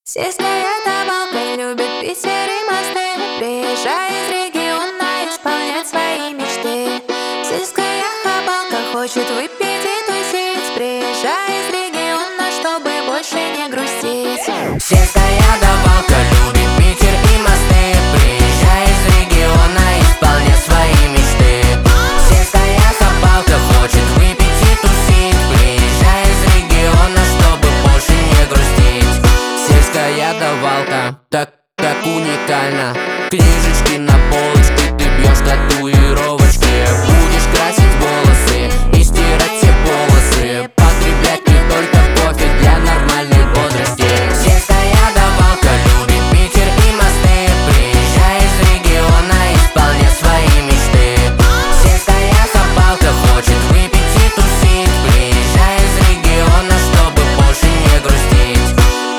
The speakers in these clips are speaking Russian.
Сельская добавка любит Питер и мосты. Приезжай из региона исполнять свои мечты. Сельская хабалка хочет выпить и тусить. Приезжай из региона, чтобы больше не грустить. Сельская добавка любит Питер и мосты. Приезжай из региона исполнять свои мечты. Сельская хабалка хочет выпить и тусить. Приезжай из региона, чтобы больше не грустить. Сельская давалка, так уникально. Книжечки на полочке, ты бьешь татуировочки. Будешь красить волосы и стирать все полосы. Потреблять не только кофе для нормальной бодрости. Сельская давалка любит Питер и мосты. Приезжай из региона исполнять свои мечты. Сельская хабалка хочет выпить и тусить. Приезжай из региона, чтобы больше не грустить.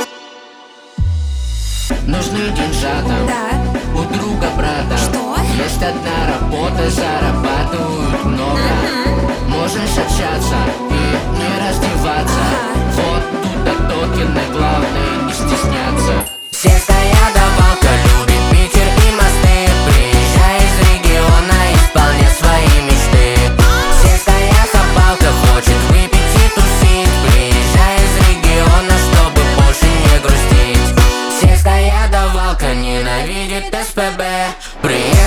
Нужны деньжата, Да. у друга брата. Что? Есть одна работа, зарабатывают много. Можешь общаться и не раздеваться. Вот тут токены, главное не стесняться. Сельская давалка любит Питер и мосты. Приезжай из региона исполнять свои мечты. Сельская хабалка хочет выпить и тусить. Приезжай из региона, чтобы больше не грустить. Сельская давалка ненавидит СПБ.